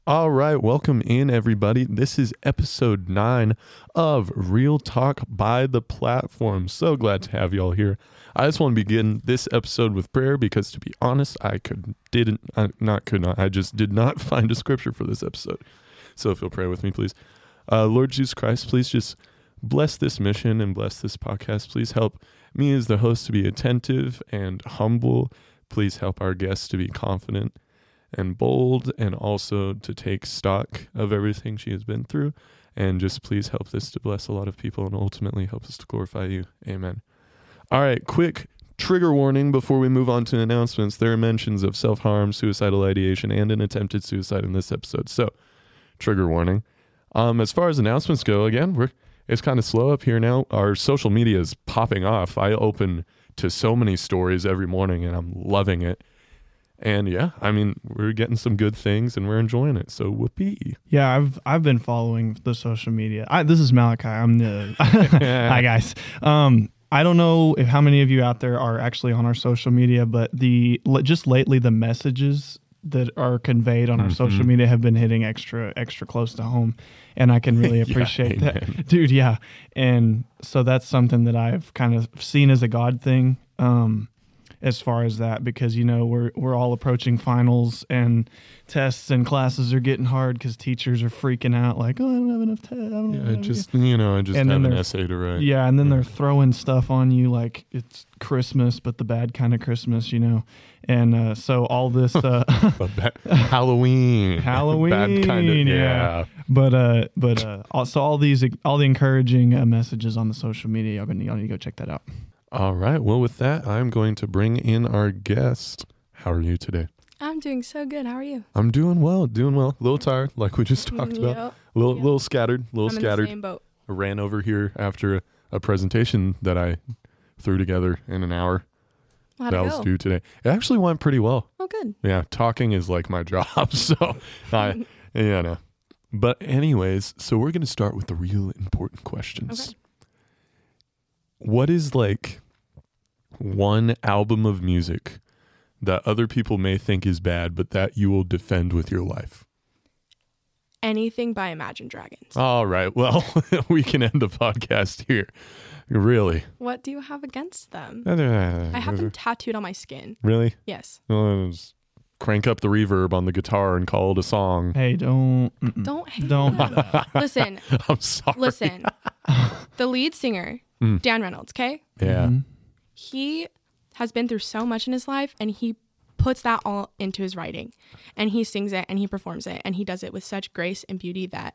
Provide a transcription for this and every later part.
All right, welcome in, everybody. This is episode 9 of Real Talk by the Platform. So glad to have y'all here. I just want to begin this episode with prayer because, to be honest, I just did not find a scripture for this episode. So if you'll pray with me, please. Lord Jesus Christ, please just bless this mission and bless this podcast. Please help me as the host to be attentive and humble. Please help our guests to be confident and bold, and also to take stock of everything she has been through. And just please help this to bless a lot of people and ultimately help us to glorify you. Amen. All right, quick trigger warning before we move on to announcements. There are mentions of self-harm, suicidal ideation, and an attempted suicide in this episode. So, trigger warning. As far as announcements go, again, it's kind of slow up here now. Our social media is popping off. I open to so many stories every morning, and I'm loving it. And yeah, I mean, we're getting some good things and we're enjoying it. So whoopee. Yeah, I've been following the social media. This is Malachi. I'm the hi guys. I don't know if how many of you out there are actually on our social media, but just lately the messages that are conveyed on our social media have been hitting extra close to home, and I can really appreciate that, dude. Yeah, and so that's something that I've kind of seen as a God thing. As far as that, because we're all approaching finals and tests and classes are getting hard because teachers are freaking out like, oh, I don't have enough tests. I just have an essay to write. Yeah, and then they're throwing stuff on you like it's Christmas, but the bad kind of Christmas, And so all this Halloween, bad kind of, yeah. But also all the encouraging messages on the social media, y'all need to go check that out. All right. Well, with that, I'm going to bring in our guest. How are you today? I'm doing so good. How are you? I'm doing well. A little tired, like we just talked about. A little scattered. I'm in the same boat. I ran over here after a presentation that I threw together in an hour. How'd it was go? due today. It actually went pretty well. Oh, good. Yeah, talking is like my job. So, no. But anyways, so we're going to start with the real important questions. Okay. What is like one album of music that other people may think is bad, but that you will defend with your life? Anything by Imagine Dragons. All right. Well, we can end the podcast here. Really? What do you have against them? I have them tattooed on my skin. Really? Yes. Just crank up the reverb on the guitar and call it a song. Hey, don't hate them. Listen. I'm sorry. Listen. The lead singer, Dan Reynolds, okay? Yeah. Mm-hmm. He has been through so much in his life, and he puts that all into his writing, and he sings it and he performs it, and he does it with such grace and beauty that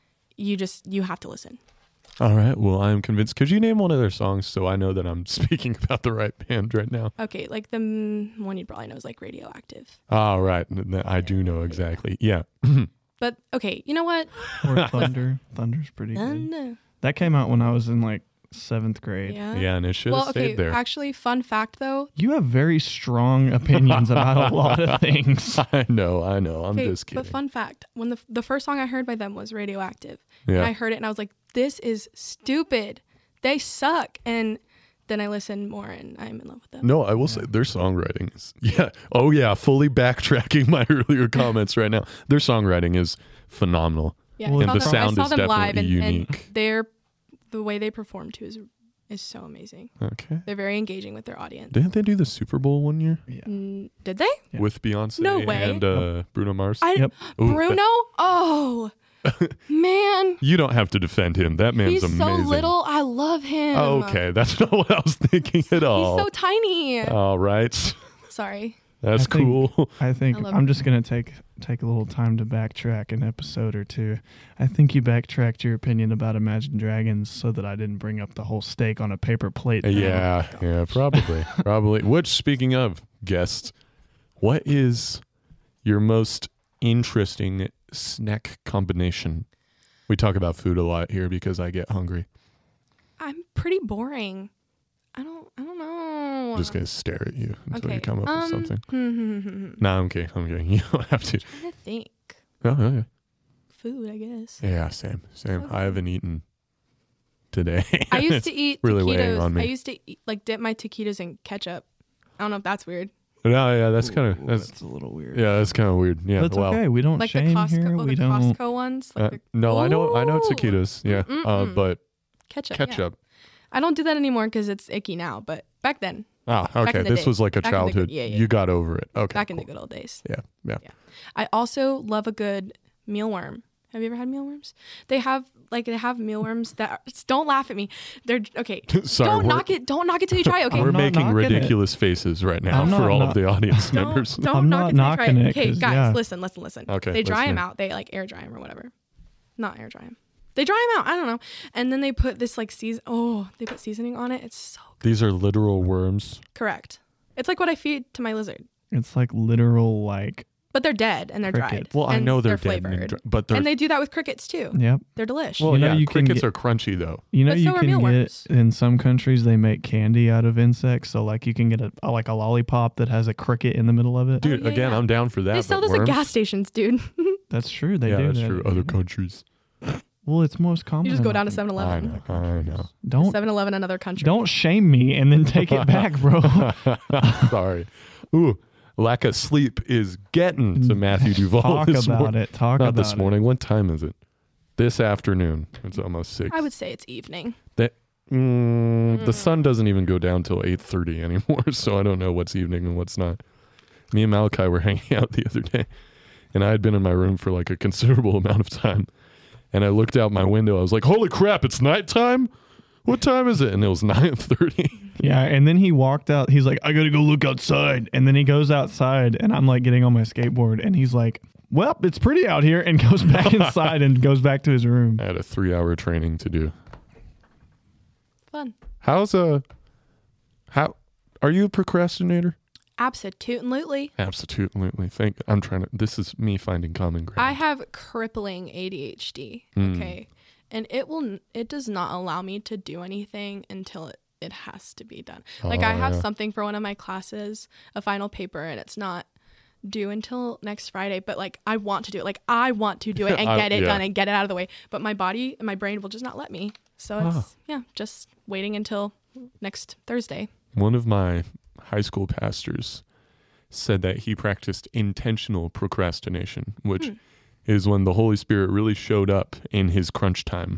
you have to listen. All right. Well, I'm convinced. Could you name one of their songs so I know that I'm speaking about the right band right now? Okay, like the one you'd probably know is like Radioactive. All right. I do know exactly. Yeah. But okay, you know what? Or Thunder. Thunder's pretty good. That came out when I was in like 7th grade. Yeah, and it should have stayed there. Actually, fun fact though. You have very strong opinions about a lot of things. I know. I'm just kidding. But fun fact, when the first song I heard by them was Radioactive. Yeah. And I heard it and I was like, this is stupid. They suck. And then I listened more and I'm in love with them. No, I will say their songwriting is, fully backtracking my earlier comments right now. Their songwriting is phenomenal. Yeah, and the sound I is saw them live definitely unique. And the way they perform too is so amazing. Okay. They're very engaging with their audience. Didn't they do the Super Bowl one year? Yeah. Did they? Yeah. With Beyonce No way. and Bruno Mars? Yep. Bruno? Oh, man. You don't have to defend him. That man's He's amazing. so little. I love him. Okay, that's not what I was thinking at all. He's so tiny. All right. Sorry. That's cool. I think I'm just going to take a little time to backtrack an episode or two. I think you backtracked your opinion about Imagine Dragons so that I didn't bring up the whole steak on a paper plate. Yeah, probably. Which, speaking of guests, what is your most interesting snack combination? We talk about food a lot here because I get hungry. I'm pretty boring. I don't know. I'm just going to stare at you until Okay. you come up with something. I'm No, I'm okay. You don't have to. trying to think. Oh, okay. Food, I guess. Yeah, same. Okay. I haven't eaten today. I used to eat really weighing taquitos. on me. I used to dip my taquitos in ketchup. I don't know if that's weird. No, yeah, that's kind Ooh, of that's a little weird. yeah, that's kind of weird. Yeah, That's wow. okay. We don't Like the shame Costco, here. well, We the don't. Costco ones. Like the, No, I know Ooh. taquitos. Yeah, Mm-mm-mm. but ketchup. Yeah. ketchup. I don't do that anymore because it's icky now. But back then, Ah, okay. in the This day. was like a Back in the good- childhood. yeah, yeah. You got over it. Okay. back in the cool. good old days. Yeah, yeah. I also love a good mealworm. Have you ever had mealworms? They have mealworms that are, don't laugh at me. They're okay. Sorry, Don't knock it till you try. Okay. We're I'm not making knocking it. ridiculous faces right now I'm for not all of knock- the audience Don't, members. don't I'm knock not it till you try knocking it. it, Okay, 'cause, guys, yeah. listen. Okay, They dry let's them hear. out. They like air dry them or whatever. Not air dry them. They dry them out. I don't know. And then they put this like they put seasoning on it. It's so good. These are literal worms. Correct. It's like what I feed to my lizard. It's like literal, like, But they're dead and they're dried. Crickets. Well, I and know they're dead, flavored. but they're And they do that with crickets too. yep. They're delish. well, You know yeah. you can Crickets get- are crunchy though. You know, But you so are can get mealworms. in some countries they make candy out of insects. So like you can get a lollipop that has a cricket in the middle of it. Dude, yeah, again, yeah. I'm down for that. They sell but those at worms? gas stations, dude. That's true. They Yeah, do. that's that. true. Other countries. Well, it's most common. You just go down to in- 7-Eleven. I know. Don't 7-Eleven, another country. don't shame me and then take it back, bro. Sorry. Ooh, lack of sleep is getting to Matthew Duval. Talk this about morning. it. Talk Not about this it. morning. What time is it? This afternoon. It's almost 6. I would say it's evening. The sun doesn't even go down till 8:30 anymore, so I don't know what's evening and what's not. Me and Malachi were hanging out the other day, and I had been in my room for like a considerable amount of time, and I looked out my window. I was like, "Holy crap! It's nighttime! What time is it?" And it was 9:30. Yeah, and then he walked out. He's like, I gotta go look outside. And then he goes outside, and I'm like getting on my skateboard, and he's like, well, it's pretty out here, and goes back inside and goes back to his room. I had a 3-hour training to do. Fun. How are you a procrastinator? Absolutely. Absolutely. This is me finding common ground. I have crippling ADHD. Okay. And it does not allow me to do anything until it has to be done. Like I have something for one of my classes, a final paper, and it's not due until next Friday, but like I want to do it. Like I want to do it and get it done and get it out of the way. But my body and my brain will just not let me. So it's just waiting until next Thursday. One of my high school pastors said that he practiced intentional procrastination, which is when the Holy Spirit really showed up in his crunch time.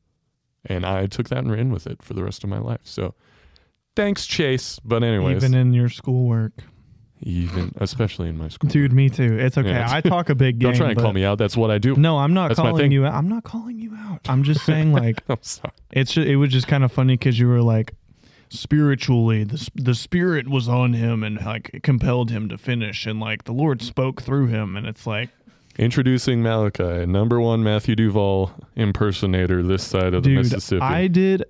And I took that and ran with it for the rest of my life. So thanks, Chase. But anyways, Even in your schoolwork. especially in my school. Dude, me too. It's okay. Yeah. I talk a big game. Don't try and but- call me out. That's what I do. No, I'm not That's my calling thing. you out. I'm not calling you out. I'm just saying, like, I'm sorry. it was just kind of funny because you were like, spiritually, the Spirit was on him and like compelled him to finish, and like the Lord spoke through him, and it's like, Introducing Malachi, #1 Matthew Duval impersonator this side of the dude, Mississippi. I did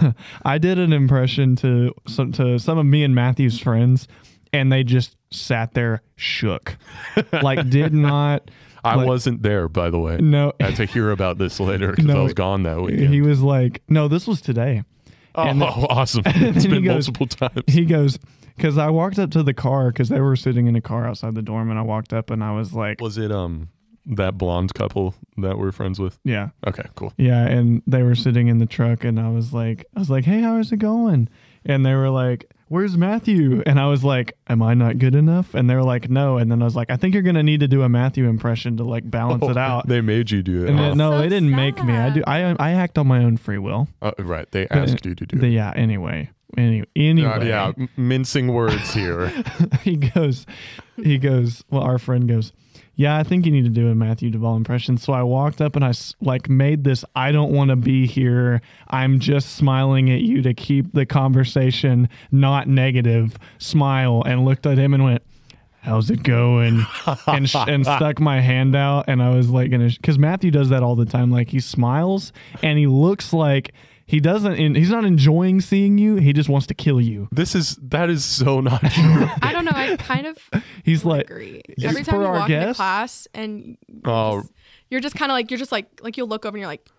an impression to some of me and Matthew's friends, and they just sat there shook, like did not. I like, wasn't there, by the way. No, I had to hear about this later because I was gone that weekend. he was like, no, this was today. And Awesome. It's then been he goes- multiple times. He goes, because I walked up to the car because they were sitting in a car outside the dorm, and I walked up and I was like, Was it that blonde couple that we're friends with? yeah. Okay, cool. Yeah, and they were sitting in the truck, and I was like, hey, how is it going? And they were like, where's Matthew? And I was like, am I not good enough? And they were like, no. And then I was like, I think you're gonna need to do a Matthew impression to like balance it out. They made you do it. And huh? then, no, So they didn't make me. I act on my own free will. Right. They asked you to do it. Yeah. Anyway. Yeah, mincing words here. he goes, well, our friend goes, yeah, I think you need to do a Matthew Duval impression. So I walked up and I like made this, I don't want to be here, I'm just smiling at you to keep the conversation not negative smile, and looked at him and went, how's it going? and stuck my hand out, and I was like, because Matthew does that all the time. Like he smiles and he looks like he's not enjoying seeing you. He just wants to kill you. That is so not true. I don't know. I kind of He's like, agree. Yes, Every time for you our walk into guest? class and Oh. you're just kind of like you'll look over and you're like,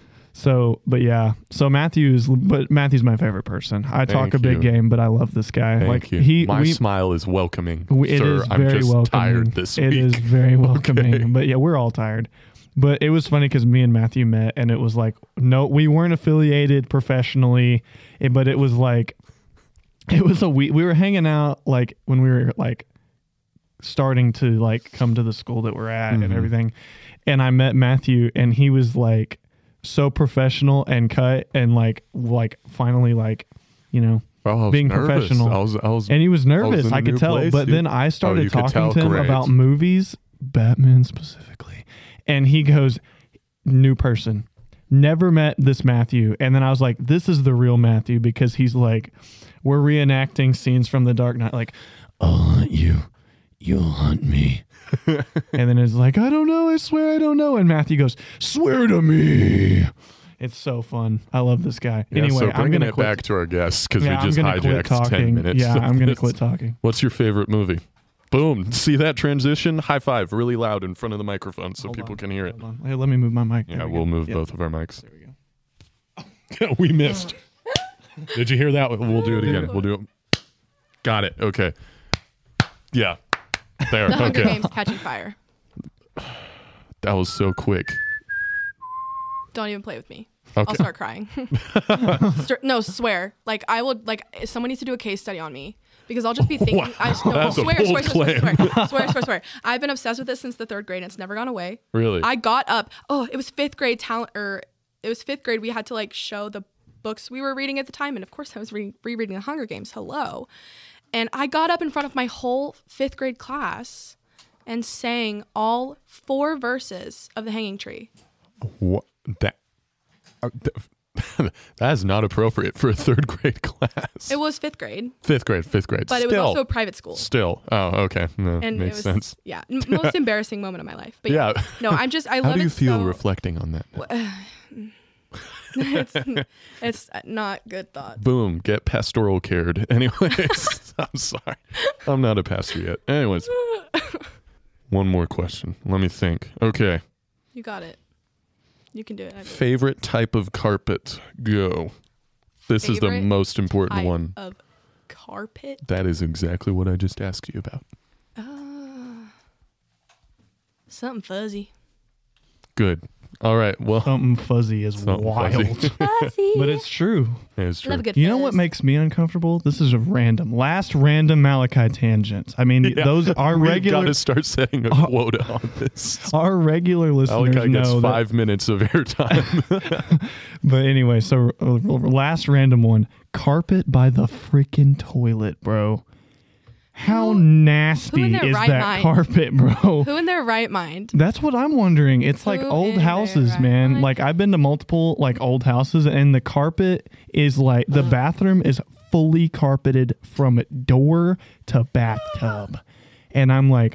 so, but yeah. So Matthew's my favorite person. I talk Thank a big you. game, but I love this guy. Thank like you. My smile is welcoming. it Sir, is I'm very just welcoming. tired this week. It is very welcoming. Okay. But yeah, we're all tired. But it was funny because me and Matthew met, and it was like, no, we weren't affiliated professionally, but it was like, It was a week. We were hanging out like when we were like starting to like come to the school that we're at and everything. And I met Matthew, and he was like so professional and cut and like finally like, you know, Oh, I was being nervous. professional. I was and he was in nervous. a I could new tell. place, But dude. then I started you could talking tell, to him great. about movies, Batman specifically. And he goes, new person. Never met this Matthew. And then I was like, this is the real Matthew, because he's like, we're reenacting scenes from The Dark Knight. Like, I'll hunt you. You'll hunt me. And then it's like, I don't know. I swear I don't know. And Matthew goes, swear to me. It's so fun. I love this guy. Yeah, anyway, so I'm bringing going to it quit. back to our guests because Yeah, we I'm just gonna quit hijacked talking. 10 minutes. Yeah, of I'm going to this. quit talking. What's your favorite movie? Boom. See that transition? High five really loud in front of the microphone so Hold people on, can hear it. hold on. Hey, let me move my mic. Yeah, There we we'll go. move Yep. both of our mics. There we go. We missed. Did you hear that? We'll do it again. We'll do it. Got it. Okay. Yeah. There. The Hunger Okay. Games Catching Fire. That was so quick. Don't even play with me. Okay. I'll start crying. No, swear. Like I would like someone needs to do a case study on me because I'll just be thinking. Wow, I that's a bold swear. I've been obsessed with this since the 3rd grade, and it's never gone away. Really? I got up. Oh, it was 5th grade talent, or it was 5th grade. We had to like show the books we were reading at the time, and of course, I was rereading The Hunger Games. Hello, and I got up in front of my whole 5th grade class and sang all 4 verses of The Hanging Tree. What? That is not appropriate for a 3rd grade class. It was 5th grade, 5th grade. but it was also a private school. Still. Oh, okay. No, And makes it was, sense. Yeah, most embarrassing moment of my life. But Yeah. no, I love How do you it feel so- reflecting on that? it's not good thoughts. Boom. Get pastoral cared. Anyways, I'm sorry. I'm not a pastor yet. Anyways, one more question. Let me think. Okay. You got it. You can do it. I believe. Favorite type of carpet? Go. This is the Favorite most important Type one. of carpet. That is exactly what I just asked you about. Something fuzzy. Good. All right. Well, Something fuzzy is Something wild. fuzzy. Fuzzy. But it's true. it's true. Love a good You know fuzz. what makes me uncomfortable? This is a last random Malachi tangent. I mean, Yeah, those are We've regular. got to start setting a quota on this. Our regular listeners Malachi gets know 5 minutes of airtime. that. But anyway, so last random one: carpet by the freaking toilet, bro. How nasty who in their is right that mind? carpet, bro? Who in their right mind? That's what I'm wondering. It's like Who old in their houses, right man. mind? Like I've been to multiple like old houses, and the carpet is like the bathroom is fully carpeted from door to bathtub, and I'm like,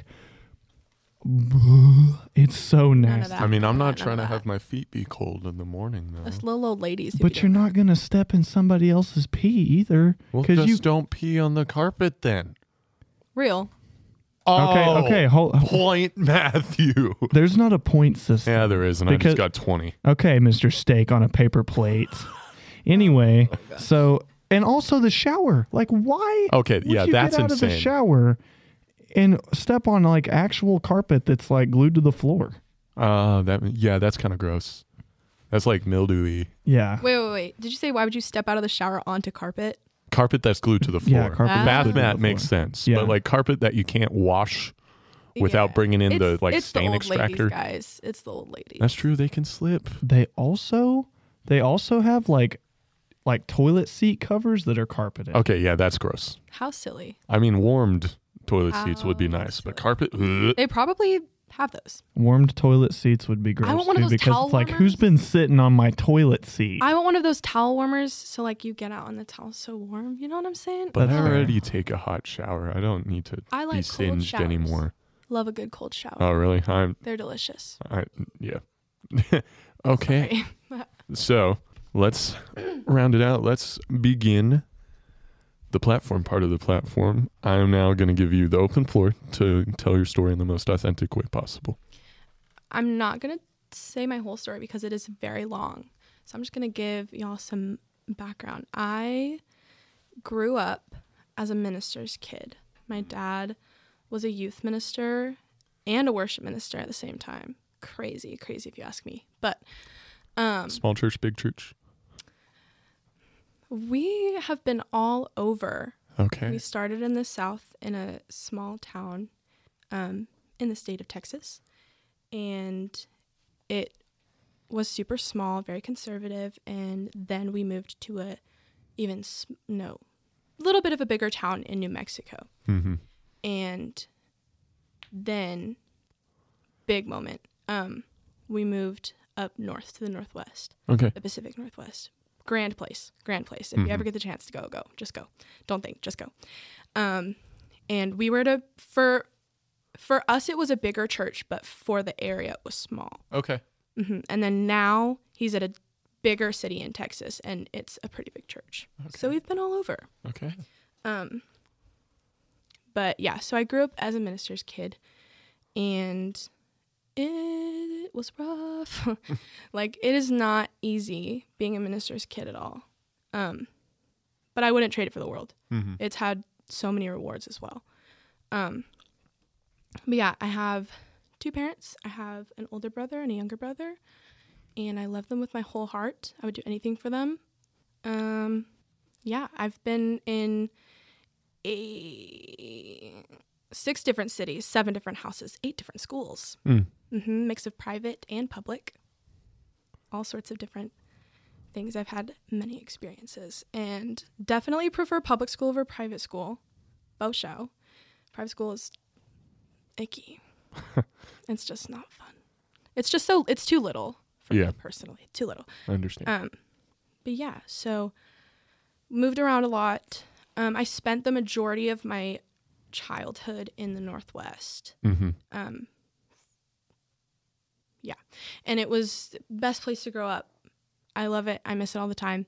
it's so None of nasty. that. I mean, I'm not None of trying to that. have my feet be cold in the morning, though. Us little old ladies. who But be you're doing not gonna step in somebody else's pee either, Well, because just don't pee on the carpet then. that. Real. Okay. Point, Matthew. There's not a point system. Yeah, there is, and I Because- just got 20. Okay, Mr. Steak on a paper plate. Anyway, so and also the shower. Like, why? Okay, would yeah, you that's get out of the insane. shower and step on like actual carpet that's like glued to the floor. That's kind of gross. That's like mildewy. Yeah. Wait. Did you say why would you step out of the shower onto carpet? Carpet that's glued to the floor. Yeah, carpet that's Bath glued to mat the makes floor. sense, Yeah. but like carpet that you can't wash without Yeah. bringing in the like it's stain the old extractor. ladies, guys. It's the old ladies. That's true. They can slip. They also have like toilet seat covers that are carpeted. Okay, yeah, that's gross. How silly. I mean, warmed toilet seats would be How nice, but silly. carpet. Ugh. They probably have those. Warmed toilet seats would be gross want one of too, those because towel it's like warmers. who's been sitting on my toilet seat? I want one of those towel warmers so like you get out and the towel's so warm. You know what I'm saying? But That's I fair. already take a hot shower. I don't need to I be like cold singed showers. anymore. Love a good cold shower. Oh, really? They're delicious. Yeah. Okay. Sorry. So let's round it out. Let's begin the platform part of the platform. I am now going to give you the open floor to tell your story in the most authentic way possible. I'm not going to say my whole story because it is very long. So I'm just going to give y'all some background. I grew up as a minister's kid. My dad was a youth minister and a worship minister at the same time. Crazy if you ask me. But Small church, big church. we have been all over Okay. We started in the South in a small town in the state of Texas. And it was super small, very conservative. And then we moved to a little bit of a bigger town in New Mexico. Mm-hmm. And then, big moment, we moved up north to the Northwest, Okay. the Pacific Northwest. Grand place. If you ever get the chance to go, just go. Don't think, just go. And we were for us, it was a bigger church, but for the area, it was small. Okay. And then now he's at a bigger city in Texas, and it's a pretty big church. Okay. So we've been all over. Okay. But yeah, so I grew up as a minister's kid, and it was rough. Like, it is not easy being a minister's kid at all. But I wouldn't trade it for the world. Mm-hmm. It's had so many rewards as well. But yeah, I have 2 parents. I have an older brother and a younger brother, and I love them with my whole heart. I would do anything for them. Yeah, I've been in 6 different cities, 7 different houses, 8 different schools. Mix of private and public. All sorts of different things. I've had many experiences, and definitely prefer public school over private school. Both show. Private school is icky. It's just not fun. It's too little for me personally. Too little. I understand. But yeah, so moved around a lot. I spent the majority of my childhood in the Northwest. Mm-hmm. Yeah. And it was the best place to grow up. I love it. I miss it all the time.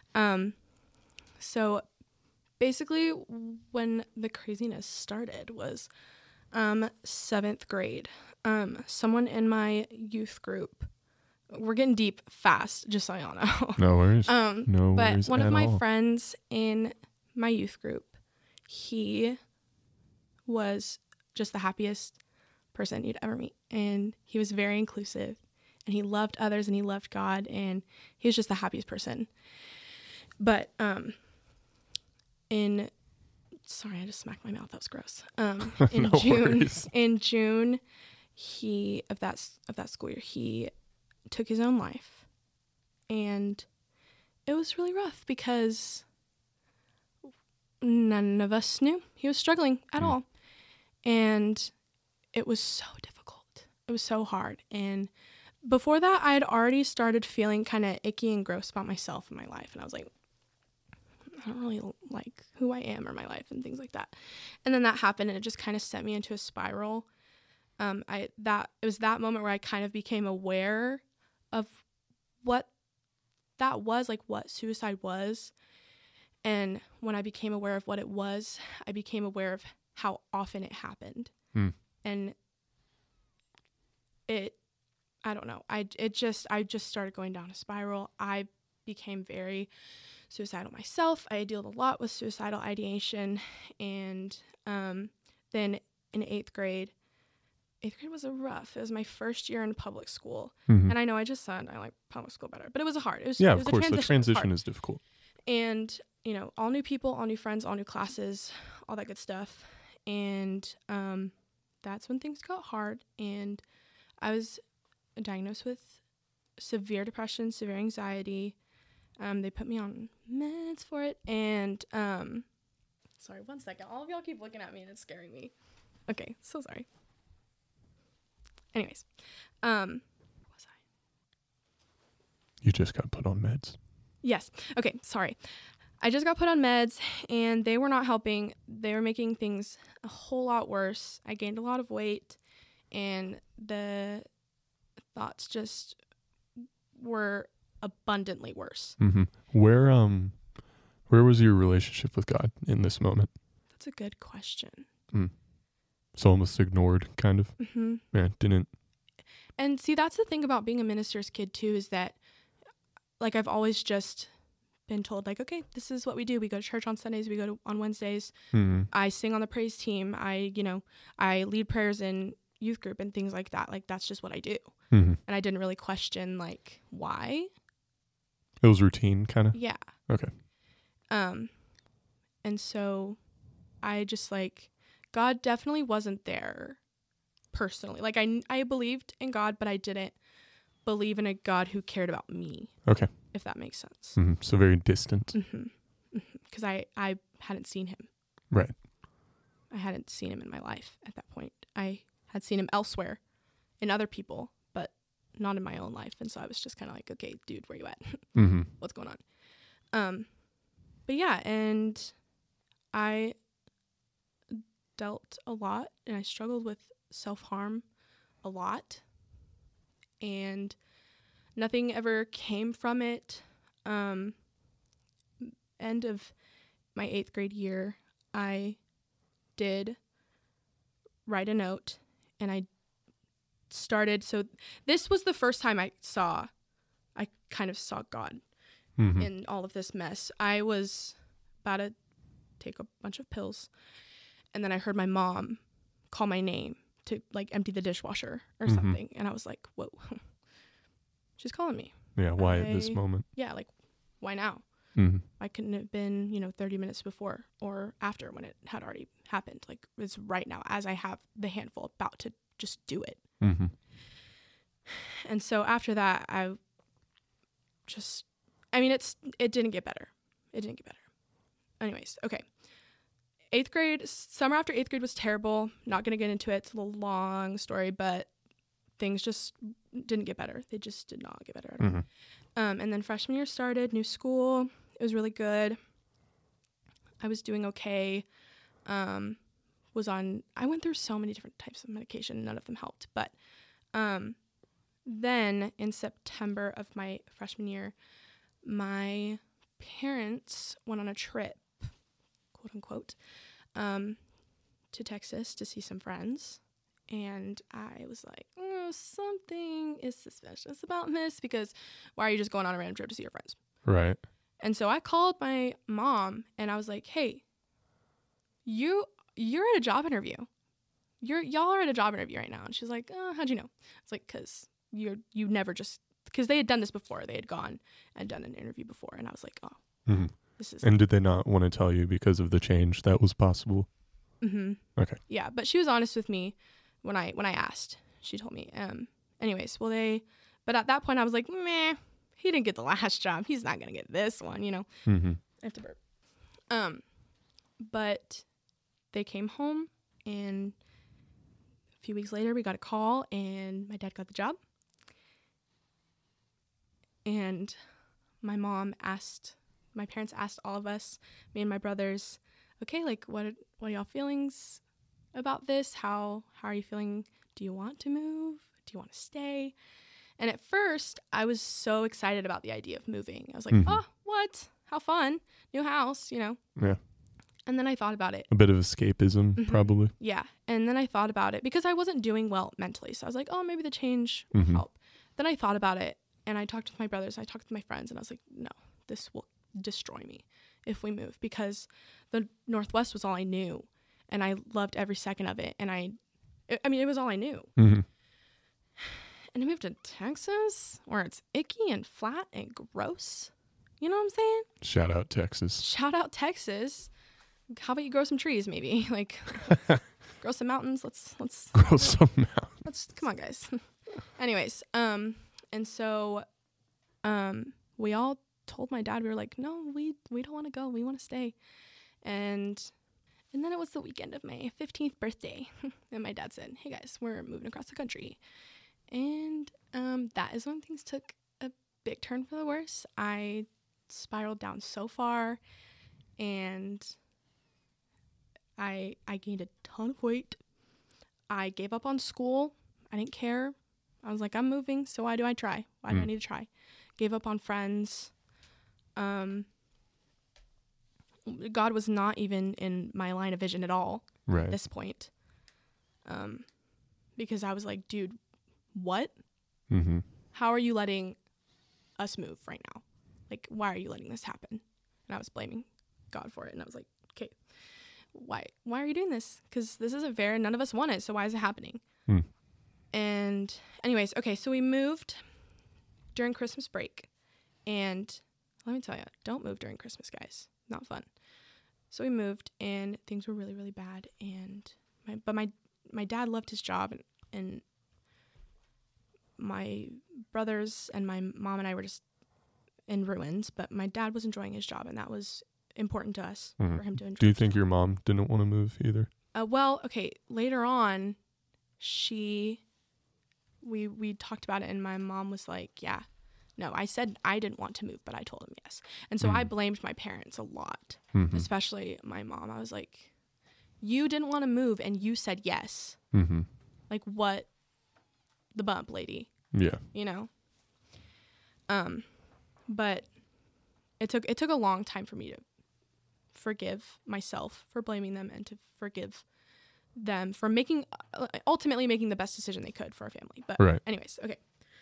So basically when the craziness started was 7th grade. Someone in my youth group, we're getting deep fast, just so y'all know. No worries. But one of my friends in my youth group, he was just the happiest person you'd ever meet. And he was very inclusive, and he loved others, and he loved God, and he was just the happiest person. But sorry, I just smacked my mouth. That was gross. In No June, worries. in June, of that school year, he took his own life, and it was really rough because none of us knew he was struggling at all, and it was so difficult. It was so hard, and before that, I had already started feeling kind of icky and gross about myself and my life, and I was like, I don't really like who I am or my life and things like that. And then that happened, and it just kind of sent me into a spiral. It was that moment where I kind of became aware of what that was, like what suicide was. And when I became aware of what it was, I became aware of how often it happened. And I don't know. I just started going down a spiral. I became very suicidal myself. I dealt a lot with suicidal ideation. And then in 8th grade was rough. It was my first year in public school. Mm-hmm. And I know I just said I like public school better, but it was hard. It was of course. the The transition is difficult. And, all new people, all new friends, all new classes, all that good stuff. And that's when things got hard. And I was diagnosed with severe depression, severe anxiety. They put me on meds for it. And, sorry, 1 second. All of y'all keep looking at me and it's scaring me. Okay, so sorry. Anyways, what was I? You just got put on meds. Yes. Okay, sorry. I just got put on meds, and they were not helping. They were making things a whole lot worse. I gained a lot of weight, and the thoughts just were abundantly worse. Mm-hmm. Where was your relationship with God in this moment? That's a good question. So almost ignored, kind of. Mm-hmm. Yeah, didn't. And see, that's the thing about being a minister's kid too, is that, like, I've always just been told, like, okay, this is what we do. We go to church on Sundays. We go on Wednesdays. Mm-hmm. I sing on the praise team. I lead prayers in youth group and things like that. Like, that's just what I do. Mm-hmm. And I didn't really question, like, why. It was routine, kind of. Yeah. Okay. And so I just like, God definitely wasn't there personally. Like I believed in God, but I didn't believe in a God who cared about me. Okay. If that makes sense. Mm-hmm. So very distant. Because I hadn't seen him. Right. I hadn't seen him in my life at that point. I had seen him elsewhere in other people, but not in my own life. And so I was just kind of like, okay, dude, where you at? Mm-hmm. What's going on? But yeah, and I dealt a lot and I struggled with self-harm a lot. And nothing ever came from it. End of my 8th grade year, I did write a note and I started. So this was the first time I kind of saw God in all of this mess. I was about to take a bunch of pills and then I heard my mom call my name to like empty the dishwasher or something. And I was like, whoa, she's calling me. Yeah. Why at this moment? Yeah. Like, why now? I couldn't have been, 30 minutes before or after when it had already happened. Like, it's right now as I have the handful about to just do it. And so after that, it didn't get better. It didn't get better. Anyways, okay. 8th grade, summer after 8th grade was terrible. Not going to get into it. It's a little long story, but things just didn't get better. They just did not get better at all. And then freshman year started, new school. It was really good. I was doing okay. I went through so many different types of medication. None of them helped. But then in September of my freshman year, my parents went on a trip, quote unquote, to Texas to see some friends. And I was like, something is suspicious about this because why are you just going on a random trip to see your friends? Right. And so I called my mom and I was like, hey, you're at a job interview. Y'all are at a job interview right now. And she's like, how'd you know? It's like, because because they had done this before. They had gone and done an interview before. And I was like, this is. And did they not want to tell you because of the change that was possible? Okay. Yeah, but she was honest with me when I asked. She told me. But at that point I was like, meh, he didn't get the last job. He's not gonna get this one, I have to burp. But they came home and a few weeks later we got a call and my dad got the job. And my parents asked all of us, me and my brothers, okay, like what are y'all feelings about this? How are you feeling? Do you want to move? Do you want to stay? And at first, I was so excited about the idea of moving. I was like, oh, what? How fun. New house, Yeah. And then I thought about it. A bit of escapism, probably. Yeah. And then I thought about it because I wasn't doing well mentally. So I was like, oh, maybe the change will help. Then I thought about it and I talked with my brothers. I talked with my friends and I was like, no, this will destroy me if we move because the Northwest was all I knew. And I loved every second of it. And it was all I knew. And I moved to Texas where it's icky and flat and gross. You know what I'm saying? Shout out Texas. Shout out Texas. How about you grow some trees maybe? Like grow some mountains. Let's grow some mountains. Come on, guys. Anyways, and so we all told my dad, we were like, no, we don't want to go. We want to stay. And then it was the weekend of my 15th birthday. And my dad said, hey guys, we're moving across the country. And that is when things took a big turn for the worse. I spiraled down so far and I gained a ton of weight. I gave up on school. I didn't care. I was like, I'm moving, so why do I try? Why do I need to try? Gave up on friends. God was not even in my line of vision at all at this point. Because I was like, dude, what? How are you letting us move right now? Like, why are you letting this happen? And I was blaming God for it. And I was like, okay, why are you doing this? Because this isn't fair. None of us want it. So why is it happening? And anyways, okay, so we moved during Christmas break. And let me tell you, don't move during Christmas, guys. Not fun. So we moved, and things were really, really bad. And my dad loved his job, and my brothers and my mom and I were just in ruins. But my dad was enjoying his job, and that was important to us for him to enjoy. Do you think your mom didn't want to move either? Well, okay. Later on, we talked about it, and my mom was like, yeah, no, I said I didn't want to move, but I told him yes. And so I blamed my parents a lot, especially my mom. I was like, you didn't want to move and you said yes. Like, what the bump, lady? Yeah. You know? But it took a long time for me to forgive myself for blaming them and to forgive them for ultimately making the best decision they could for our family. But right. Anyways, okay.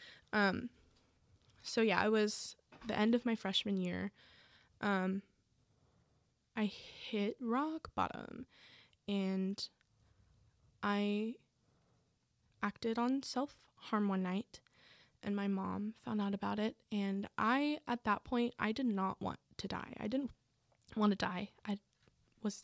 So yeah, it was the end of my freshman year. I hit rock bottom, and I acted on self-harm one night, and my mom found out about it. And at that point, I did not want to die. I didn't want to die. I was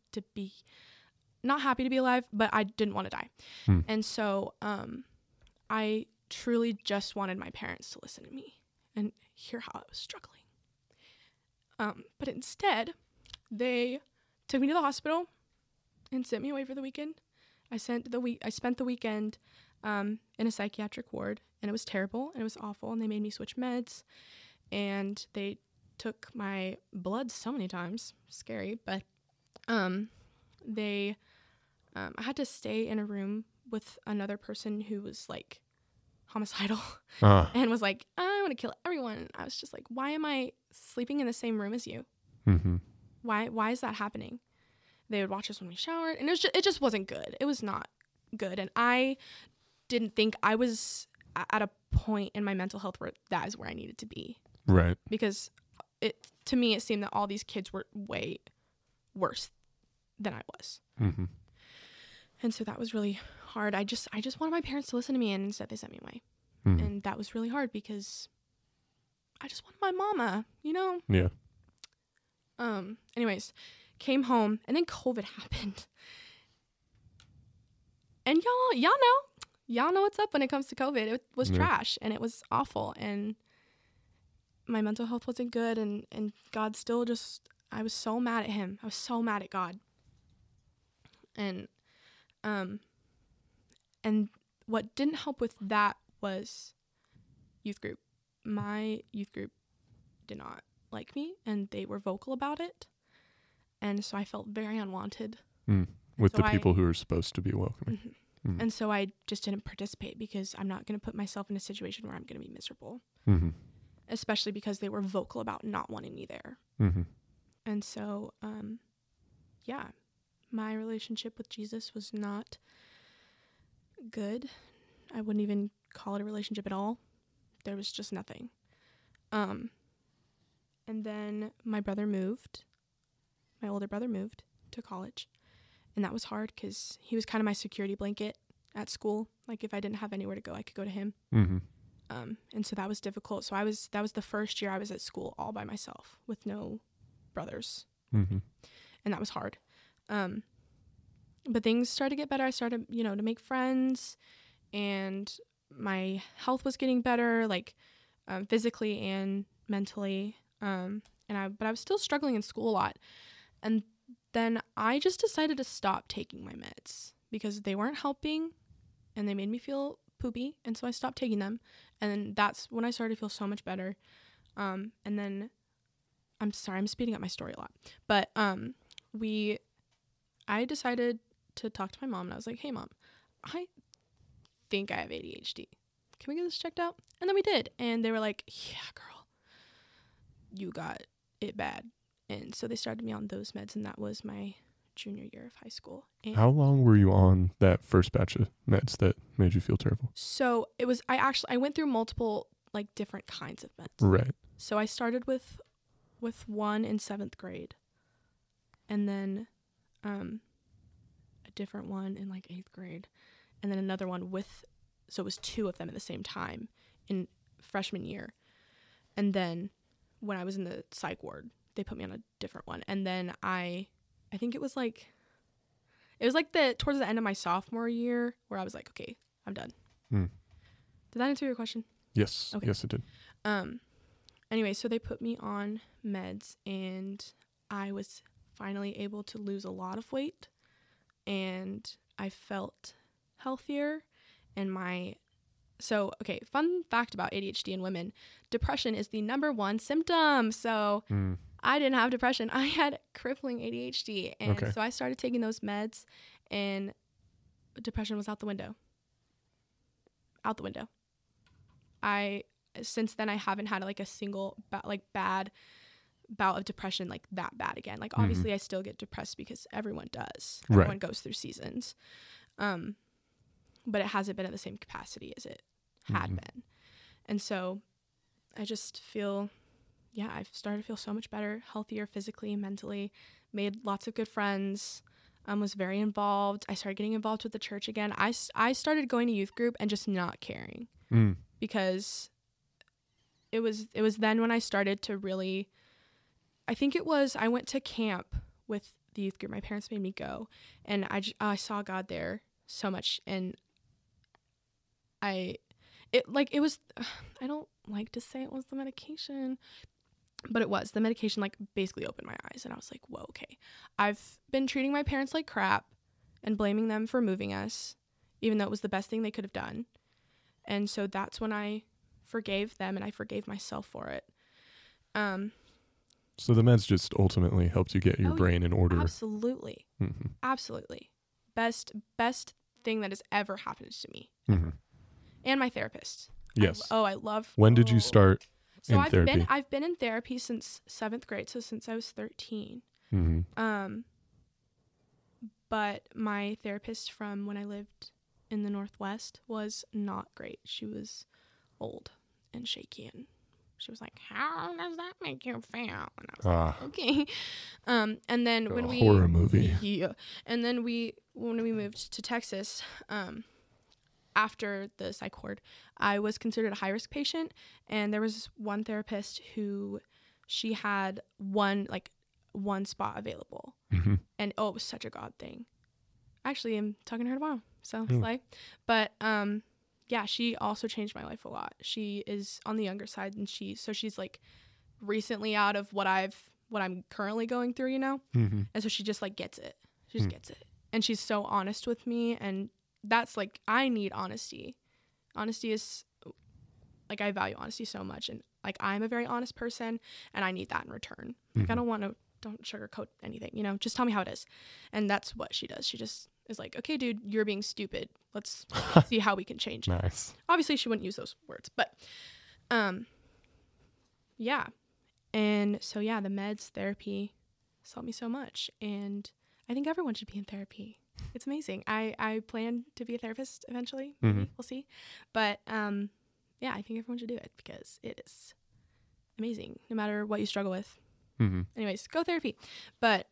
not happy to be alive, but I didn't want to die. And so I truly just wanted my parents to listen to me and hear how I was struggling. But instead, they took me to the hospital and sent me away for the weekend. I spent the weekend in a psychiatric ward, and it was terrible and it was awful, and they made me switch meds, and they took my blood so many times. Scary, but I had to stay in a room with another person who was like homicidal and was like, I want to kill everyone. I was just like, why am I sleeping in the same room as you? Why is that happening? They would watch us when we showered, and it just wasn't good. It was not good. And I didn't think I was at a point in my mental health where that is where I needed to be. Right. Because to me, it seemed that all these kids were way worse than I was. And so that was really hard. I just wanted my parents to listen to me, and instead they sent me away. And that was really hard because I just wanted my mama, you know? Yeah. Anyways, came home, and then COVID happened. And y'all know what's up when it comes to COVID. It was trash, and it was awful, and my mental health wasn't good, and God still I was so mad at him. I was so mad at God. And what didn't help with that was youth group. My youth group did not like me, and they were vocal about it. And so I felt very unwanted. With the people who are supposed to be welcoming. And so I just didn't participate because I'm not going to put myself in a situation where I'm going to be miserable. Especially because they were vocal about not wanting me there. And so, my relationship with Jesus was not good. I wouldn't even call it a relationship at all. There was just nothing. And then my older brother moved to college. And that was hard because he was kind of my security blanket at school. Like, if I didn't have anywhere to go, I could go to him. And so that was difficult. So that was the first year I was at school all by myself with no brothers. And that was hard. But things started to get better. I started, to make friends, and my health was getting better, like physically and mentally. But I was still struggling in school a lot. And then I just decided to stop taking my meds because they weren't helping and they made me feel poopy. And so I stopped taking them. And that's when I started to feel so much better. And then, I'm sorry, I'm speeding up my story a lot. But I decided to talk to my mom, and I was like, hey, Mom, I think I have ADHD. Can we get this checked out? And then we did. And they were like, yeah, girl, you got it bad. And so they started me on those meds, and that was my junior year of high school. And how long were you on that first batch of meds that made you feel terrible? So it was, I went through multiple, different kinds of meds. Right. So I started with one in 7th grade, and then a different one in 8th grade, and then another one so it was 2 of them at the same time in freshman year. And then when I was in the psych ward, they put me on a different one. And then I think it was like towards the end of my sophomore year where I was like, okay, I'm done. Did that answer your question? Yes. Okay. Yes, it did. Anyway, so they put me on meds, and I was finally able to lose a lot of weight, and I felt healthier. And fun fact about ADHD in women, depression is the number one symptom. So I didn't have depression. I had crippling ADHD. And so I started taking those meds, and depression was out the window. Out the window. Since then, I haven't had like a single bad bout of depression like that bad again. Like obviously I still get depressed because everyone does. Everyone goes through seasons. But it hasn't been at the same capacity as it had been. And so I just feel, I've started to feel so much better, healthier physically, mentally, made lots of good friends, was very involved. I started getting involved with the church again. I started going to youth group and just not caring because it was then when I started to really, I went to camp with the youth group. My parents made me go, and I saw God there so much. And I don't like to say it was the medication, but it was. The medication like basically opened my eyes, and I was like, whoa, okay. I've been treating my parents like crap and blaming them for moving us, even though it was the best thing they could have done. And so that's when I forgave them, and I forgave myself for it. So the meds just ultimately helped you get your brain in order. Absolutely. Absolutely. Best thing that has ever happened to me. And my therapist. Yes. I love. When did you start in therapy? I've been in therapy since 7th grade, so since I was 13. But my therapist from when I lived in the Northwest was not great. She was old and shaky, and she was like, "How does that make you feel?" And I was like, "Okay." And then when we horror movie, and then when we moved to Texas, after the psych ward, I was considered a high risk patient, and there was one therapist who she had one spot available, and it was such a God thing. Actually, I'm talking to her tomorrow, so slay. But she also changed my life a lot. She is on the younger side, and she's like recently out of what I'm currently going through, and so she just like gets it. She just gets it, and she's so honest with me, and that's like, I need honesty. Honesty is like, I value honesty so much, and like I'm a very honest person, and I need that in return. Like don't sugarcoat anything, just tell me how it is. And that's what she does. She just is like, okay, dude, you're being stupid. Let's see how we can change it. Nice. Obviously she wouldn't use those words, but yeah. And so the meds, therapy helped me so much, and I think everyone should be in therapy. It's amazing. I plan to be a therapist eventually. Maybe. We'll see. But I think everyone should do it because it is amazing, no matter what you struggle with. Anyways, go therapy. But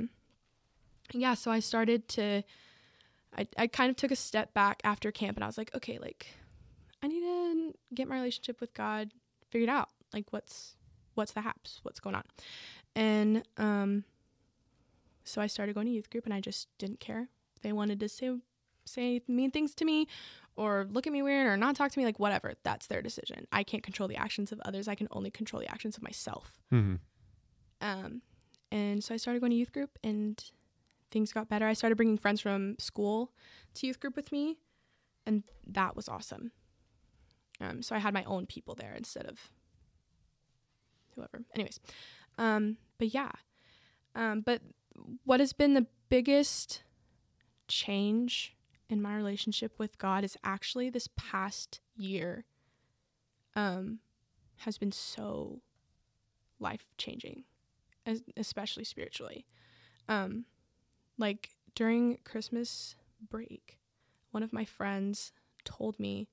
so I started to, I kind of took a step back after camp, and I was like, okay, like I need to get my relationship with God figured out. Like what's the haps? What's going on? And so I started going to youth group, and I just didn't care. They wanted to say mean things to me or look at me weird or not talk to me, like whatever. That's their decision. I can't control the actions of others. I can only control the actions of myself. And so I started going to youth group, and things got better. I started bringing friends from school to youth group with me, and that was awesome. So I had my own people there instead of whoever. Anyways, but what has been the biggest change in my relationship with God is actually this past year has been so life-changing, especially spiritually. Like during Christmas break, one of my friends told me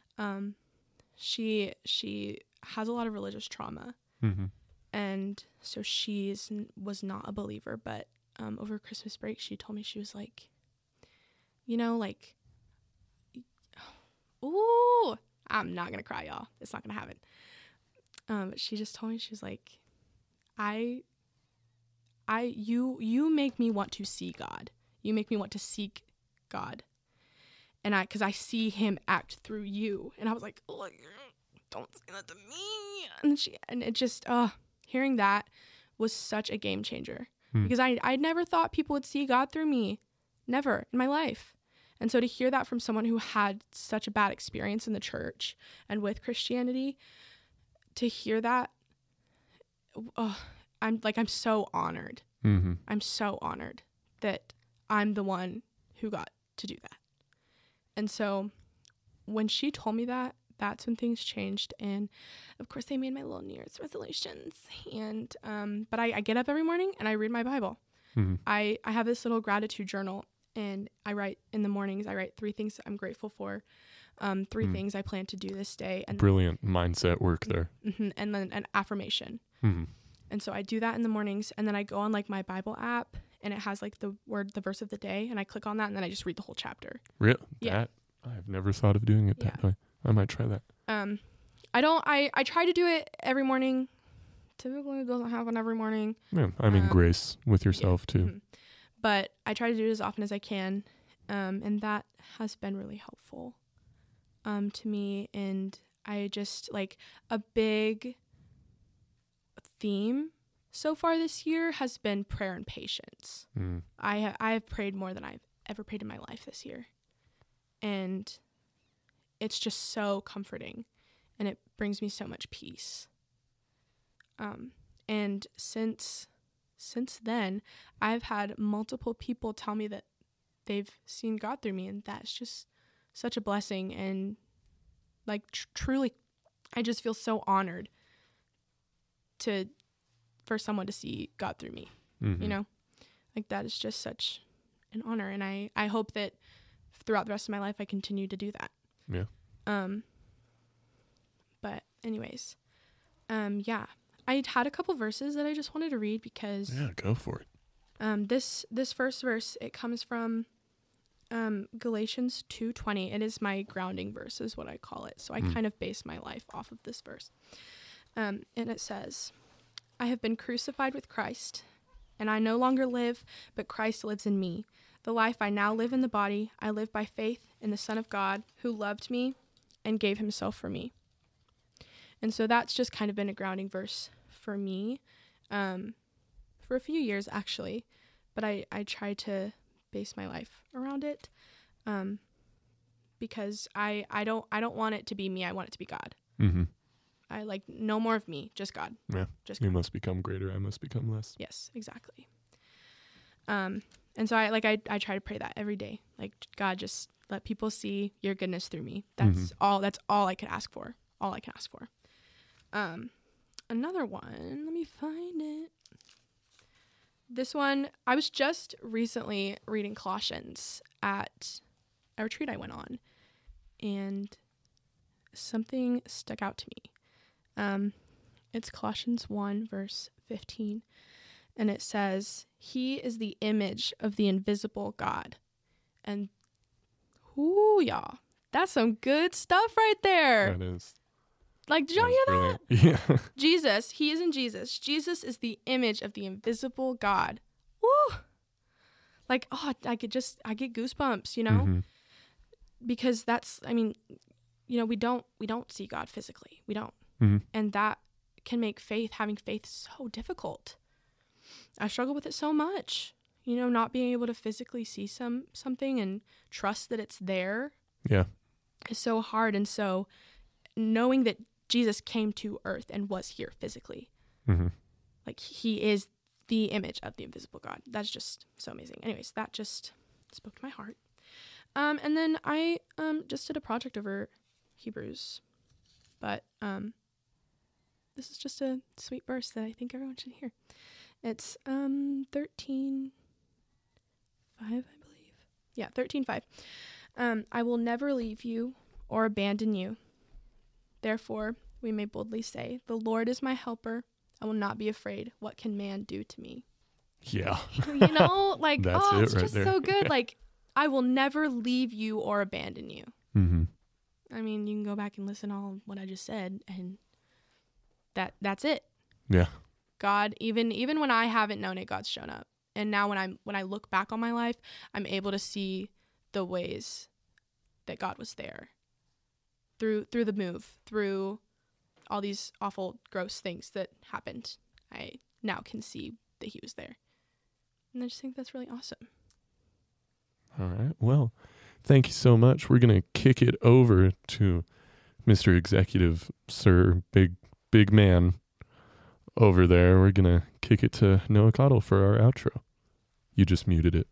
she has a lot of religious trauma, and so she was not a believer, but over Christmas break she told me, she was like, like, ooh, I'm not gonna cry, y'all. It's not gonna happen. But she just told me, she was like, I you make me want to see God. You make me want to seek God. And because I see him act through you. And I was like, oh, don't say that to me. And it just, hearing that was such a game changer. Because I never thought people would see God through me. Never in my life. And so to hear that from someone who had such a bad experience in the church and with Christianity, to hear that, I'm so honored. Mm-hmm. I'm so honored that I'm the one who got to do that. And so when she told me that, that's when things changed. And of course I made my little New Year's resolutions. And but I get up every morning and I read my Bible. Mm-hmm. I have this little gratitude journal, and I write in the mornings. I write 3 things I'm grateful for, 3 things I plan to do this day, and brilliant mindset work there. And then an affirmation. Mm-hmm. And so I do that in the mornings, and then I go on like my Bible app, and it has like the verse of the day, and I click on that, and then I just read the whole chapter. Really? Yeah. That I've never thought of doing it that way. I might try that. I try to do it every morning. Typically it doesn't happen every morning. Yeah, I mean grace with yourself too. Mm-hmm. But I try to do it as often as I can. And that has been really helpful to me. And I just like a big theme so far this year has been prayer and patience. I have prayed more than I've ever prayed in my life this year. And it's just so comforting, and it brings me so much peace. And since then, I've had multiple people tell me that they've seen God through me, and that's just such a blessing. And like truly, I just feel so honored for someone to see God through me. Mm-hmm. You know, like that is just such an honor, and I hope that throughout the rest of my life I continue to do that. Yeah. But anyways, yeah, I had a couple verses that I just wanted to read because go for it. This first verse, it comes from Galatians 2:20. It is my grounding verse, is what I call it. So I kind of base my life off of this verse. And it says, I have been crucified with Christ, and I no longer live, but Christ lives in me. The life I now live in the body, I live by faith in the Son of God, who loved me and gave himself for me. And so that's just kind of been a grounding verse for me for a few years, actually. But I try to base my life around it because I don't want it to be me. I want it to be God. Mm-hmm. I like no more of me, just God. Yeah. Just You God. must become greater. I must become less. Yes, exactly. And so I try to pray that every day. Like, God, just let people see your goodness through me. That's all I could ask for. All I can ask for. Another one, let me find it. This one, I was just recently reading Colossians at a retreat I went on, and something stuck out to me. It's Colossians 1 verse 15. And it says, he is the image of the invisible God. And, y'all, that's some good stuff right there. That is. Like, did y'all hear that? Yeah. Jesus, he is in Jesus. Jesus is the image of the invisible God. Woo! Like, I get goosebumps, you know? Mm-hmm. Because that's, I mean, you know, we don't see God physically. We don't. Mm-hmm. And that can make having faith so difficult. I struggle with it so much, you know, not being able to physically see something and trust that it's there. Yeah. Is so hard. And so knowing that Jesus came to earth and was here physically, like he is the image of the invisible God. That's just so amazing. Anyways, that just spoke to my heart. And then I just did a project over Hebrews, but this is just a sweet verse that I think everyone should hear. It's 13:5, I believe. Yeah, 13:5. I will never leave you or abandon you. Therefore, we may boldly say, the Lord is my helper. I will not be afraid. What can man do to me? Yeah. You know, like, That's it it's right just there. so good. Like, I will never leave you or abandon you. Mm-hmm. I mean, you can go back and listen to all what I just said, and that's it. Yeah. God, even when I haven't known it, God's shown up. And now when I look back on my life, I'm able to see the ways that God was there through the move, through all these awful, gross things that happened. I now can see that he was there. And I just think that's really awesome. All right. Well, thank you so much. We're going to kick it over to Mr. Executive, Sir, big man over there. We're going to kick it to Noah Cottle for our outro. You just muted it.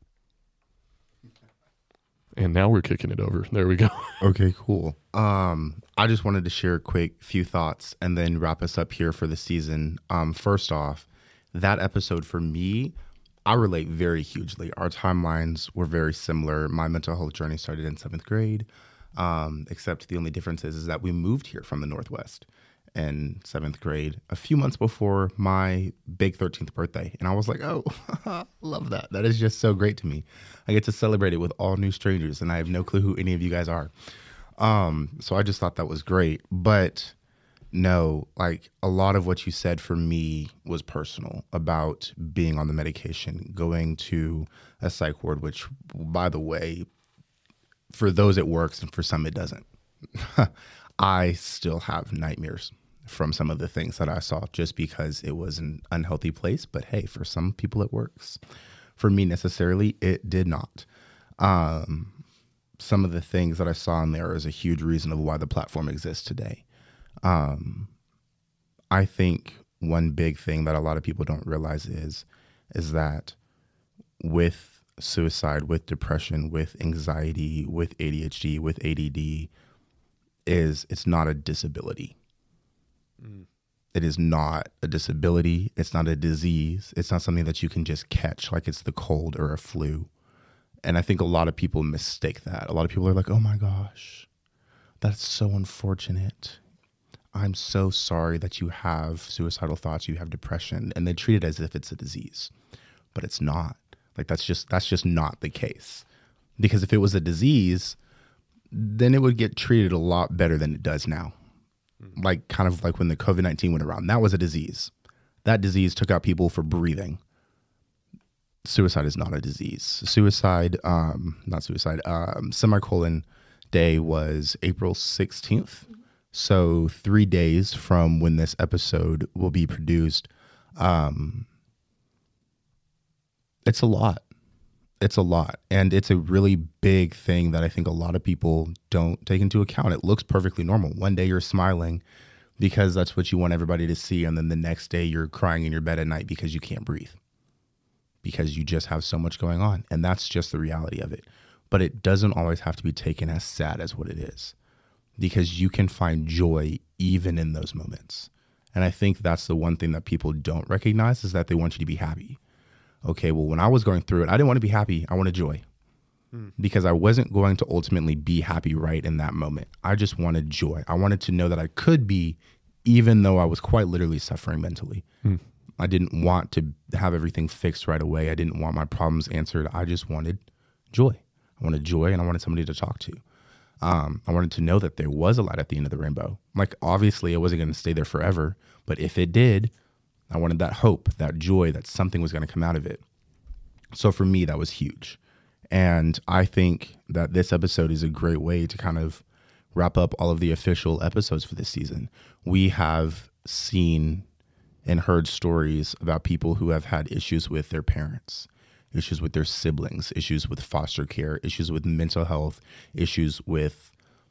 And now we're kicking it over. There we go. Okay, cool. I just wanted to share a quick few thoughts and then wrap us up here for the season. First off, that episode for me, I relate very hugely. Our timelines were very similar. My mental health journey started in 7th grade, except the only difference is that we moved here from the Northwest in 7th grade a few months before my big 13th birthday. And I was like, oh, love that. That is just so great to me. I get to celebrate it with all new strangers, and I have no clue who any of you guys are. So I just thought that was great. But no, like a lot of what you said for me was personal about being on the medication, going to a psych ward, which, by the way, for those it works and for some it doesn't. I still have nightmares from some of the things that I saw just because it was an unhealthy place. But hey, for some people it works. For me necessarily, it did not. Some of the things that I saw in there is a huge reason of why the platform exists today. I think one big thing that a lot of people don't realize is that with suicide, with depression, with anxiety, with ADHD, with ADD, it's not a disability. It is not a disability. It's not a disease. It's not something that you can just catch like it's the cold or a flu. And I think a lot of people mistake that. A lot of people are like, oh my gosh, that's so unfortunate. I'm so sorry that you have suicidal thoughts, you have depression, and they treat it as if it's a disease, but it's not. Like that's just not the case. Because if it was a disease, then it would get treated a lot better than it does now. Like kind of like when the COVID-19 went around, that was a disease. That disease took out people for breathing. Suicide is not a disease. Semicolon Day was April 16th. So 3 days from when this episode will be produced. It's a lot. It's a lot. And it's a really big thing that I think a lot of people don't take into account. It looks perfectly normal. One day you're smiling because that's what you want everybody to see. And then the next day you're crying in your bed at night because you can't breathe, because you just have so much going on. And that's just the reality of it. But it doesn't always have to be taken as sad as what it is, because you can find joy even in those moments. And I think that's the one thing that people don't recognize, is that they want you to be happy. Okay, well, when I was going through it, I didn't want to be happy. I wanted joy, because I wasn't going to ultimately be happy right in that moment. I just wanted joy. I wanted to know that I could be, even though I was quite literally suffering mentally. I didn't want to have everything fixed right away. I didn't want my problems answered. I just wanted joy. I wanted joy, and I wanted somebody to talk to. I wanted to know that there was a light at the end of the rainbow. Like, obviously, it wasn't going to stay there forever, but if it did, I wanted that hope, that joy, that something was going to come out of it. So for me, that was huge. And I think that this episode is a great way to kind of wrap up all of the official episodes for this season. We have seen and heard stories about people who have had issues with their parents, issues with their siblings, issues with foster care, issues with mental health, issues with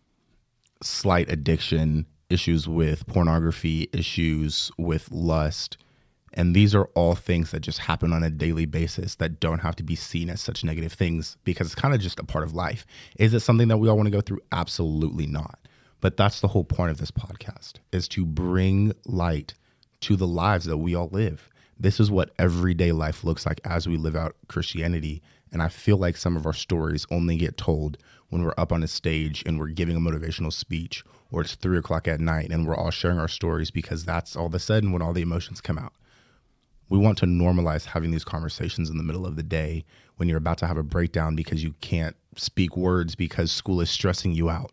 slight addiction, issues with pornography, issues with lust. And these are all things that just happen on a daily basis that don't have to be seen as such negative things, because it's kind of just a part of life. Is it something that we all want to go through? Absolutely not. But that's the whole point of this podcast, is to bring light to the lives that we all live. This is what everyday life looks like as we live out Christianity. And I feel like some of our stories only get told when we're up on a stage and we're giving a motivational speech, or it's 3:00 at night and we're all sharing our stories, because that's all of a sudden when all the emotions come out. We want to normalize having these conversations in the middle of the day when you're about to have a breakdown because you can't speak words because school is stressing you out,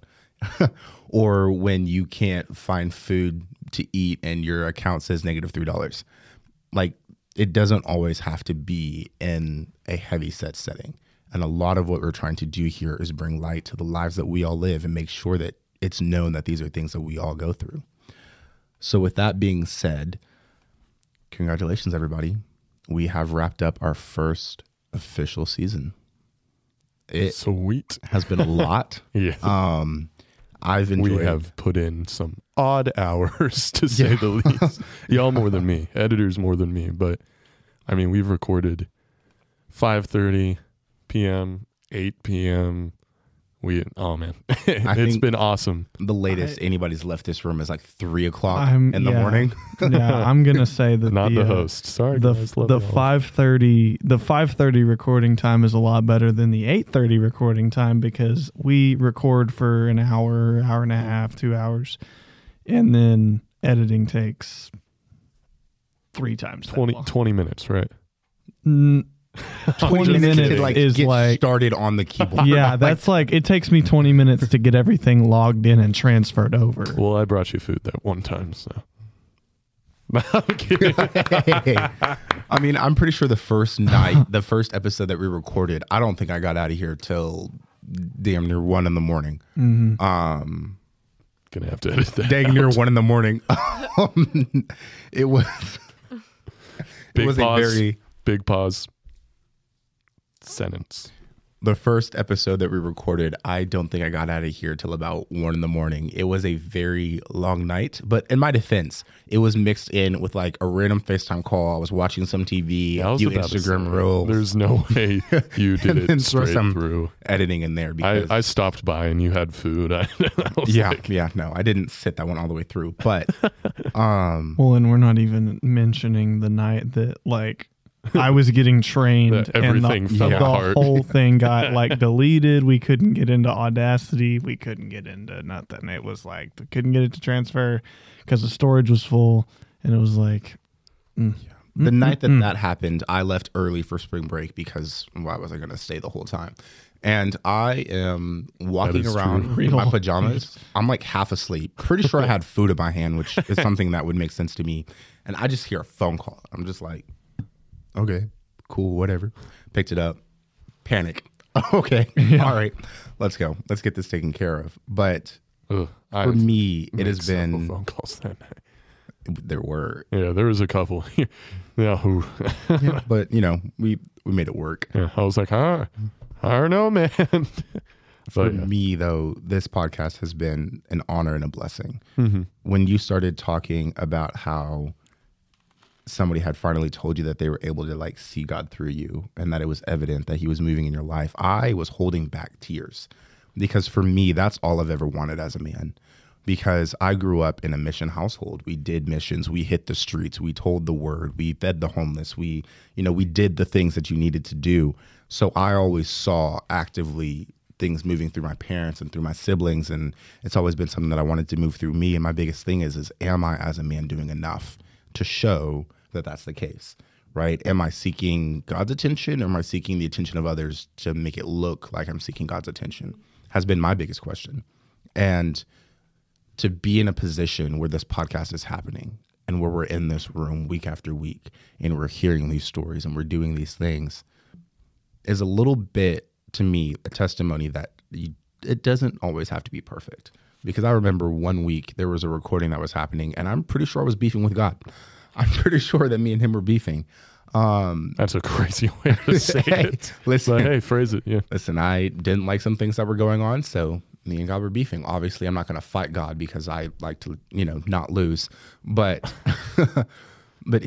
or when you can't find food to eat and your account says -$3. like it doesn't always have to be in a heavy set setting. And a lot of what we're trying to do here is bring light to the lives that we all live and make sure that it's known that these are things that we all go through. So with that being said, congratulations, everybody. We have wrapped up our first official season. It Sweet. has been a lot. Yeah. I've enjoyed. We have put in some odd hours, to say the least. Y'all more than me. Editors more than me. But, I mean, we've recorded 5:30 p.m., 8 p.m. Oh, man. It's been awesome. The latest anybody's left this room is like 3 o'clock in the morning. Yeah, I'm going to say that Not the host. Sorry, the guys. Love the y'all. 5:30 recording time is a lot better than the 8:30 recording time because we record for an hour and a half, 2 hours, and then editing takes 3 times that long. 20 minutes, right? 20 minutes to is get like started on the keyboard. yeah, that's like it takes me 20 minutes to get everything logged in and transferred over. Well, I brought you food that one time, so. No, I'm kidding. I mean, I'm pretty sure the first episode that we recorded, I don't think I got out of here till damn near 1 a.m. Gonna have to edit that. Dang near 1 a.m. It was Big was pause. a very Big pause. Sentence. the first episode that we recorded, I don't think I got out of here till about 1 a.m. It was a very long night, but in my defense, it was mixed in with like a random FaceTime call. I was watching some TV, I a was few about to Instagram say, reels. There's no way you did And then it throw straight some through. editing in there because I stopped by and you had food. I was like, no, I didn't sit that one all the way through, but Well, and we're not even mentioning the night that like I was getting trained That everything and fell the apart. whole thing got like deleted. We couldn't get into Audacity. We couldn't get into nothing. It was like we couldn't get it to transfer because the storage was full, and it was like the night that happened, I left early for spring break because why was I going to stay the whole time? And I am walking is around true. in my pajamas. I'm like half asleep. Pretty sure I had food in my hand, which is something that would make sense to me. And I just hear a phone call. I'm just like, okay, cool, whatever. Picked it up. Panic. Okay, all right, let's go. Let's get this taken care of. But ugh, for me, it has several been, phone calls that night. there were, Yeah, there was a couple. Yeah, who? but you know, we made it work. Yeah, I was like, I don't know, man. For But yeah. me, though, this podcast has been an honor and a blessing. Mm-hmm. When you started talking about how somebody had finally told you that they were able to like see God through you and that it was evident that he was moving in your life, I was holding back tears because for me, that's all I've ever wanted as a man. Because I grew up in a mission household. We did missions. We hit the streets. We told the word. We fed the homeless. We did the things that you needed to do. So I always saw actively things moving through my parents and through my siblings. And it's always been something that I wanted to move through me. And my biggest thing is am I as a man doing enough to show that that's the case, right? Am I seeking God's attention or am I seeking the attention of others to make it look like I'm seeking God's attention has been my biggest question. And to be in a position where this podcast is happening and where we're in this room week after week and we're hearing these stories and we're doing these things is a little bit, to me, a testimony that it doesn't always have to be perfect. Because I remember one week there was a recording that was happening and I'm pretty sure I was beefing with God. I'm pretty sure that me and him were beefing. That's a crazy way to say it. Listen, But hey, phrase it. Yeah. Listen, I didn't like some things that were going on, so me and God were beefing. Obviously, I'm not going to fight God because I like to, not lose. But, but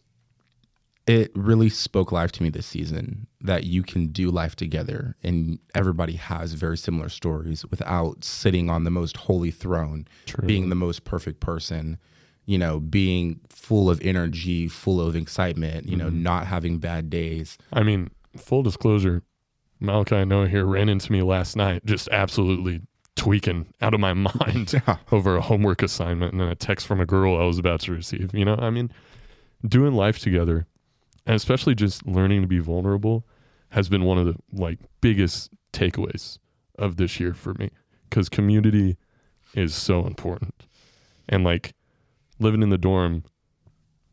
it really spoke life to me this season that you can do life together and everybody has very similar stories without sitting on the most holy throne, True. being the most perfect person, being full of energy, full of excitement, not having bad days. I mean, full disclosure, Malachi and Noah here ran into me last night, just absolutely tweaking out of my mind over a homework assignment and then a text from a girl I was about to receive. I mean, doing life together and especially just learning to be vulnerable has been one of the biggest takeaways of this year for me because community is so important. And living in the dorm,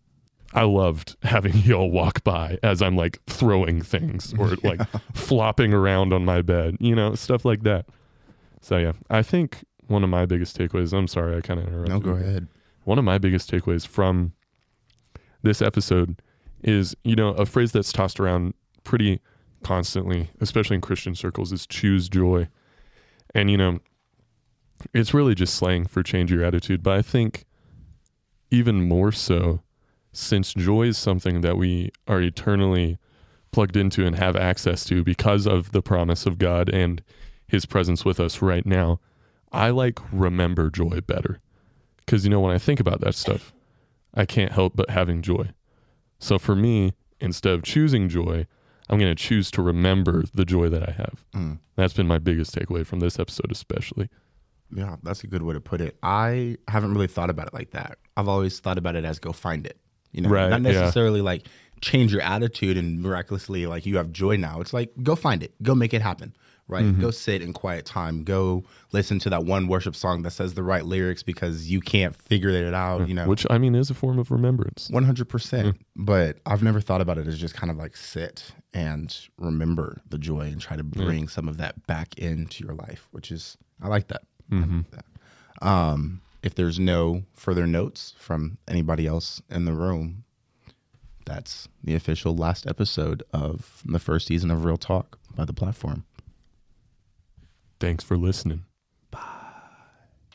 I loved having y'all walk by as I'm like throwing things or like flopping around on my bed, stuff like that. So yeah, I think one of my biggest takeaways, I'm sorry, I kind of interrupted. No, go ahead. One of my biggest takeaways from this episode is, a phrase that's tossed around pretty constantly, especially in Christian circles, is choose joy. And, it's really just slang for change your attitude. But I think even more so, since joy is something that we are eternally plugged into and have access to because of the promise of God and his presence with us right now, I remember joy better. Because, when I think about that stuff, I can't help but having joy. So for me, instead of choosing joy, I'm going to choose to remember the joy that I have. That's been my biggest takeaway from this episode, especially. Yeah, that's a good way to put it. I haven't really thought about it like that. I've always thought about it as go find it. Right, not necessarily change your attitude and miraculously you have joy now. It's go find it, go make it happen, right? Mm-hmm. Go sit in quiet time, go listen to that one worship song that says the right lyrics because you can't figure it out, Which is a form of remembrance. 100%. But I've never thought about it as just kind of sit and remember the joy and try to bring some of that back into your life, which is, I like that. Mm-hmm. I like that. If there's no further notes from anybody else in the room, that's the official last episode of the first season of Real Talk by The Platform. Thanks for listening.